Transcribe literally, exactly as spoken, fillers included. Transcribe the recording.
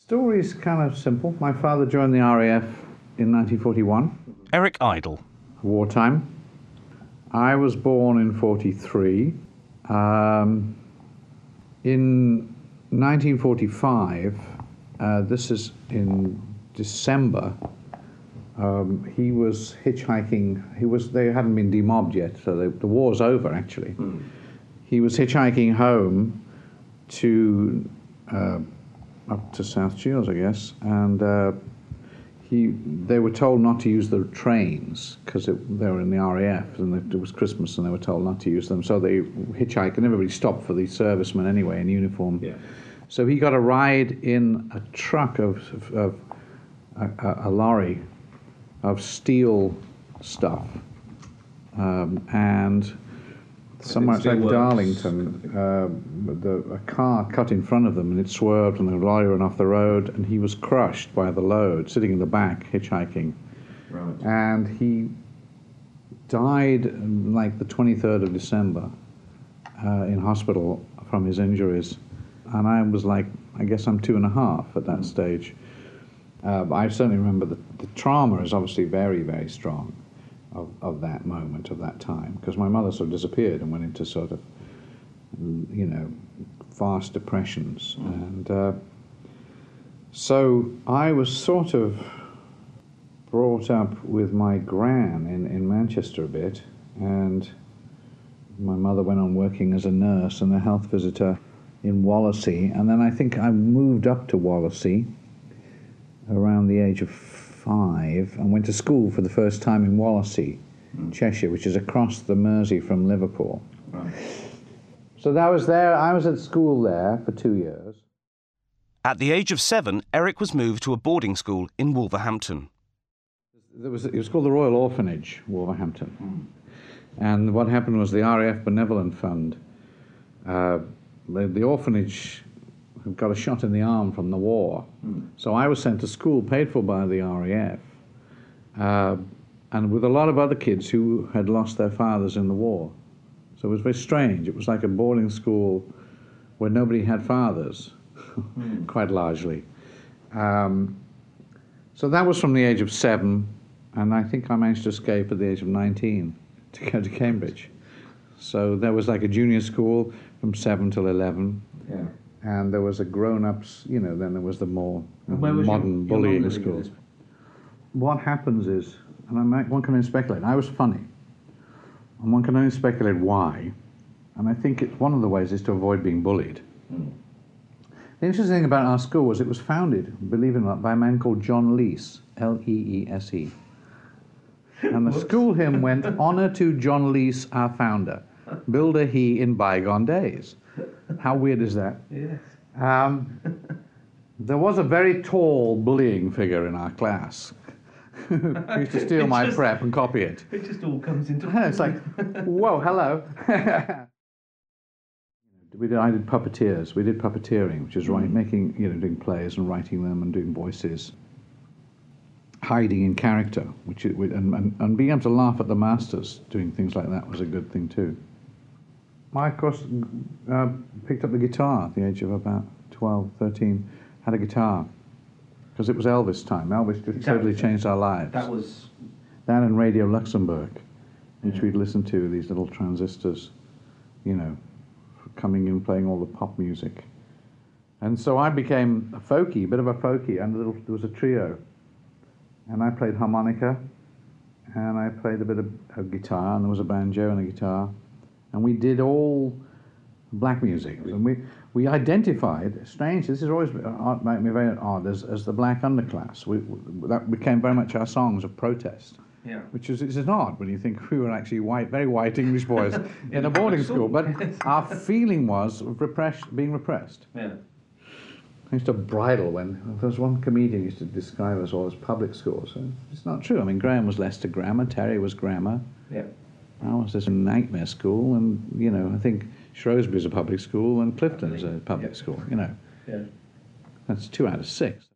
Story is kind of simple. My father joined the R A F in nineteen forty-one. Eric Idle. Wartime. I was born in forty-three. Um, in nineteen forty-five, uh, this is in December, um, he was hitchhiking. He was. They hadn't been demobbed yet, so the, the war's over, actually. Mm. He was hitchhiking home to uh, up to South Shields, I guess, and uh, he. They were told not to use the trains because they were in the R A F, and it was Christmas, and they were told not to use them. So they hitchhiked, and everybody stopped for the servicemen anyway in uniform. Yeah. So he got a ride in a truck of, of, of a, a lorry of steel stuff, um, and somewhere outside Darlington, uh, the, a car cut in front of them, and it swerved, and the lorry ran off the road, and he was crushed by the load, sitting in the back, hitchhiking. Right. And he died um, like the twenty-third of December uh, in hospital from his injuries. And I was like, I guess I'm two and a half at that stage. Uh, I certainly remember the, the trauma is obviously very, very strong of, of that moment, of that time, because my mother sort of disappeared and went into sort of, you know, fast depressions. Mm. And uh, so I was sort of brought up with my gran in, in Manchester a bit, and my mother went on working as a nurse and a health visitor in Wallasey, and then I think I moved up to Wallasey around the age of five and went to school for the first time in Wallasey, mm. Cheshire, which is across the Mersey from Liverpool. Right. So that was there. I was at school there for two years. At the age of seven, Eric was moved to a boarding school in Wolverhampton. There was, it was called the Royal Orphanage, Wolverhampton. Mm. And what happened was the R A F Benevolent Fund, uh, the, the orphanage got a shot in the arm from the war. Mm. So I was sent to school paid for by the R A F, uh, and with a lot of other kids who had lost their fathers in the war. So it was very strange. It was like a boarding school where nobody had fathers, mm. quite largely. Um, so that was from the age of seven, and I think I managed to escape at the age of nineteen to go to Cambridge. So there was like a junior school from seven till eleven. Yeah. And there was a grown-ups, you know, then there was the more was modern your, your bullying school. What happens is, and I might, one can only speculate, I was funny, and one can only speculate why, and I think it's one of the ways is to avoid being bullied. Mm. The interesting thing about our school was it was founded, believe it or not, by a man called John Leese, L E E S E. And the school hymn went, "Honor to John Leese, our founder, builder he in bygone days." How weird is that? Yes. Um, there was a very tall bullying figure in our class who used to steal my just, prep and copy it. It just all comes into... It's like, whoa, hello. we did, I did puppeteers. We did puppeteering, which is right, making, you know, doing plays and writing them and doing voices. Hiding in character, which it, and, and, and being able to laugh at the masters doing things like that was a good thing too. I, of course, uh, picked up the guitar at the age of about twelve, thirteen, had a guitar, because it was Elvis time. Elvis just that totally changed our lives. That was... That and Radio Luxembourg, which yeah. we'd listen to, these little transistors, you know, coming in, playing all the pop music. And so I became a folkie, a bit of a folkie, and a little, there was a trio. And I played harmonica, and I played a bit of, of guitar, and there was a banjo and a guitar. And we did all black music, and we, we identified, strange, this is always art, made me very odd, as, as the black underclass. We, we, that became very much our songs of protest, yeah. which is, is odd when you think we were actually white, very white English boys in a boarding school, but our feeling was repressed, being repressed. Yeah. I used to bridle when, there was one comedian used to describe us all as public schools. So it's not true. I mean, Graham was Leicester Grammar, Terry was Grammar. Yeah. I was just a nightmare school, and, you know, I think Shrewsbury's a public school and Clifton's a public yeah. school, you know. Yeah. That's two out of six.